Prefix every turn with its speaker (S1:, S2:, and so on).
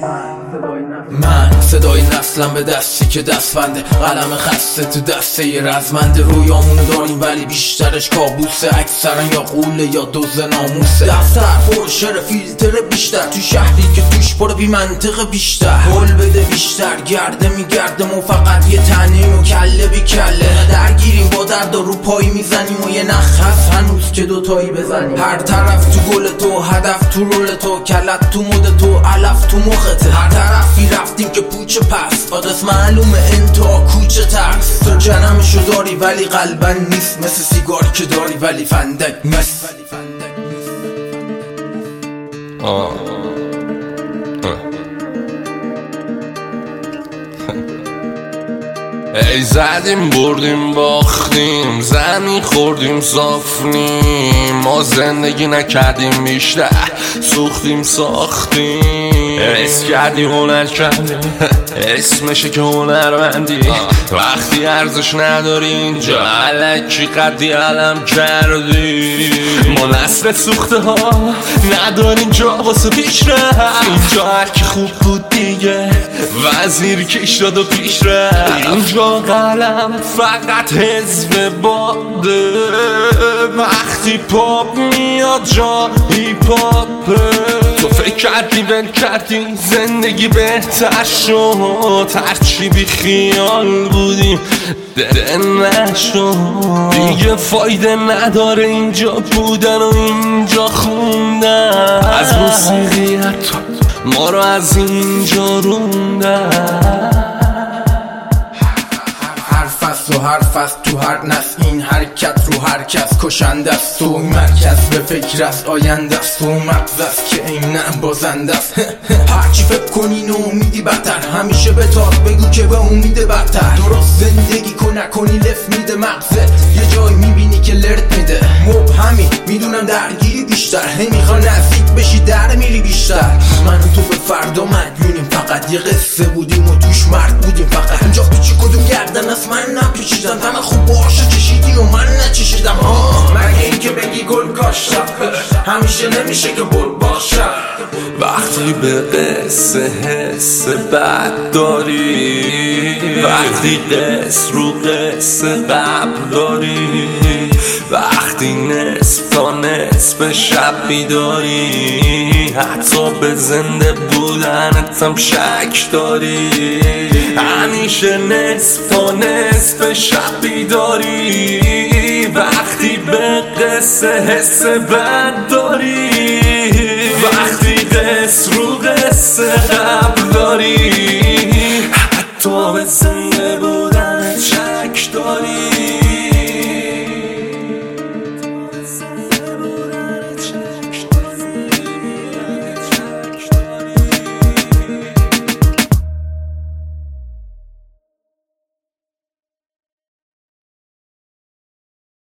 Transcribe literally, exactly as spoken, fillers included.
S1: من صدای نسلم به دستی که دستبنده، قلم خسته تو دسته ی رزمنده. رویامونو داریم ولی بیشترش کابوسه، اکثرا یا قوله یا دوز ناموسه. دفتر پر شر فیلتر بیشتر، تو شهری که توش پر بی منطق بیشتر. حل بده بیشتر گرده میگرده، ما فقط یه تنیم و کله بی کله. درگیریم با درد و رو پایی میزنیم و یه نخ هست هنوز که دوتایی بزنیم. هر طرف تو گل تو، هدف تو رول تو، کلت تو مود تو، علف تو مخته. هر طرفی رفتیم که پوچه پس، آدرس معلومه انتا کوچه ترس. تو جنمشو داری ولی قلبن نیست، مثل سیگار که داری ولی فندک مست.
S2: آه. ای زدیم بردیم باختیم، زمین خوردیم صافنیم. ما زندگی نکردیم بیشتر، سوختیم ساختیم. اسم کردی هنر کردی، اسمشه که هنرمندی. وقتی ارزش نداری اینجا، الکی قدی علم کردی. ما نسل سوخته ها نداریم جا واسه پیش رفت. اینجا هرکی خوب بود دیگه وزیر کش داد و پیش رفت. اینجا قلم فقط حزب باده، وقتی پاپ میاد جا هیپاپه. تو فکر کردی ول کردی زندگی بهتر شد، هرچی بی خیال بودیم دل نشد. دیگه فایده نداره اینجا بودن و اینجا خوندن. از موسیقی تو ما رو از اینجا روندن.
S1: و حرف است تو هر نسل، این حرکت رو هر کس کشنده است. تو مرکز به فکر است آینده است، تو مغز است که این نه بازنده است. هرچی فکر کنی نومیدی بدتر، همیشه به تاک بگو که به امید بدتر. درست زندگی کن نکنی لف میده مغزت، یه جای میبینی که لرت میده. مبهمی میدونم درگیری بیشتر، هی میخوا نزدیک بشی در میری بیشتر. من و تو به فردا مدیونیم، فقط یه قصه بودیم و توش مرد بودیم. فقط اینجا پیچی کدوم گردن است من نپیچیدم، همه خوب باشه چشیدی و من نچشیدم. مگه این که بگی گل کاشتم، همیشه نمیشه که بل باشم.
S2: وقتی به قصه حس بد داری، وقتی قصه رو قصه قبل داری، وقتی نصف تا نصف شب بیداری، حتی به زنده بودنت هم شک داری. همیشه نصف تا نصف شب بیداری، وقتی به قصه حس بد داری، وقتی قصه رو قصه قبل داری.